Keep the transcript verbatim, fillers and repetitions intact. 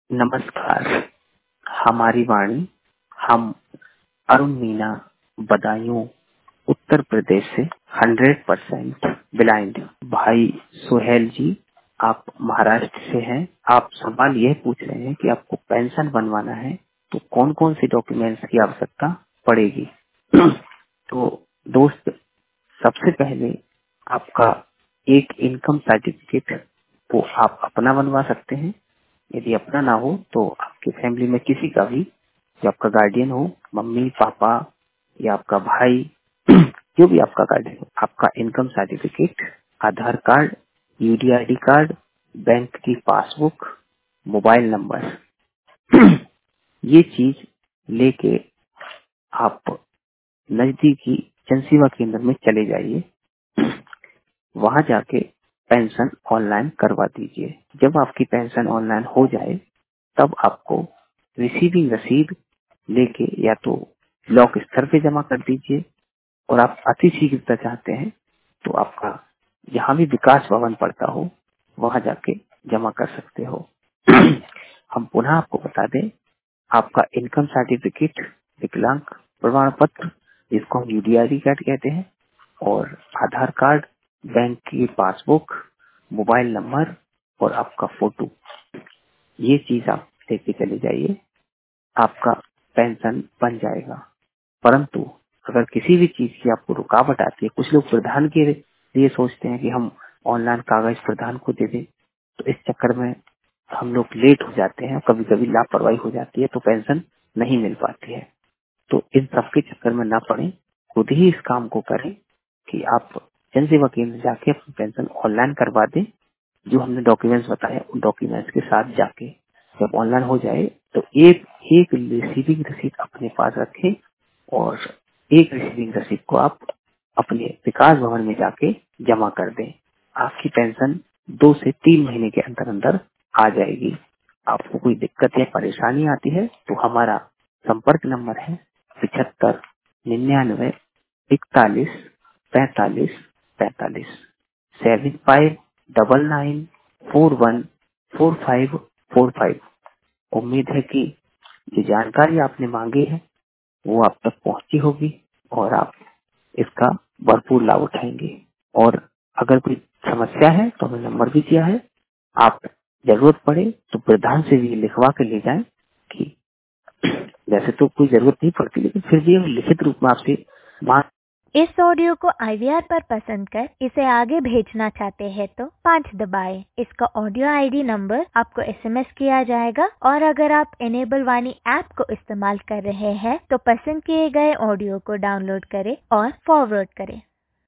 नमस्कार। हमारी वाणी हम अरुण मीना बदायूं उत्तर प्रदेश से हंड्रेड परसेंट ब्लाइंड भाई सुहेल जी, आप महाराष्ट्र से हैं। आप सवाल यह पूछ रहे हैं कि आपको पेंशन बनवाना है तो कौन कौन सी डॉक्यूमेंट्स की आवश्यकता पड़ेगी। तो दोस्त, सबसे पहले आपका एक इनकम सर्टिफिकेट वो आप अपना बनवा सकते हैं। यदि अपना ना हो तो आपकी फैमिली में किसी का भी, जो आपका गार्डियन हो, मम्मी पापा या आपका भाई, जो भी आपका गार्डियन हो, आपका income certificate, Aadhaar card, UDID card, bank की पासबुक, मोबाइल नंबर, ये चीज लेके आप नजदीकी जनसेवा केंद्र में चले जाइए। वहां जाके पेंशन ऑनलाइन करवा दीजिए। जब आपकी पेंशन ऑनलाइन हो जाए तब आपको रिसीविंग रसीद लेके या तो ब्लॉक स्तर पे जमा कर दीजिए, और आप अति शीघ्रता चाहते हैं तो आपका जहाँ भी विकास भवन पड़ता हो वहां जाके जमा कर सकते हो। हम पुनः आपको बता दें, आपका इनकम सर्टिफिकेट, विकलांग प्रमाण पत्र जिसको हम यूडीआईडी कार्ड कहते हैं, और आधार कार्ड, बैंक की पासबुक, मोबाइल नंबर और आपका फोटो, ये चीज आप लेके चले जाइए। आपका पेंशन बन जाएगा। परंतु अगर किसी भी चीज की आपको रुकावट आती है, कुछ लोग प्रधान के लिए सोचते हैं कि हम ऑनलाइन कागज प्रधान को दे दें, तो इस चक्कर में हम लोग लेट हो जाते हैं, कभी कभी लापरवाही हो जाती है तो पेंशन नहीं मिल पाती है। तो इन सब के चक्कर में ना पड़े, खुद ही इस काम को करें कि आप जन सेवा केंद्र जाके अपनी पेंशन ऑनलाइन करवा दें। जो हमने डॉक्यूमेंट्स बताए उन डॉक्यूमेंट्स के साथ जाके जब ऑनलाइन हो जाए तो एक एक रिसीविंग रसीद अपने पास रखें, और एक रिसीविंग रसीद को आप अपने विकास भवन में जाके जमा कर दें। आपकी पेंशन दो से तीन महीने के अंदर अंदर आ जाएगी। आपको कोई दिक्कत या परेशानी आती है तो हमारा संपर्क नंबर है पिछहत्तर निन्यानवे इकतालीस पैतालीस पैतालीस, seven five double nine four one four five four five. उम्मीद है कि जो जानकारी आपने मांगी है वो आप तक पहुंची होगी और आप इसका भरपूर लाभ उठाएंगे। और अगर कोई समस्या है तो हमें नंबर भी दिया है, आप जरूरत पड़े तो प्रधान से भी लिखवा के ले जाएं कि वैसे तो कोई जरूरत नहीं पड़ती, लेकिन फिर भी हम लिखित रूप में आपसे बात। इस ऑडियो को आईवीआर पर पसंद कर इसे आगे भेजना चाहते हैं तो पाँच दबाएं। इसका ऑडियो आईडी नंबर आपको एसएमएस किया जाएगा, और अगर आप इनेबल वाणी ऐप को इस्तेमाल कर रहे हैं तो पसंद किए गए ऑडियो को डाउनलोड करें और फॉरवर्ड करें।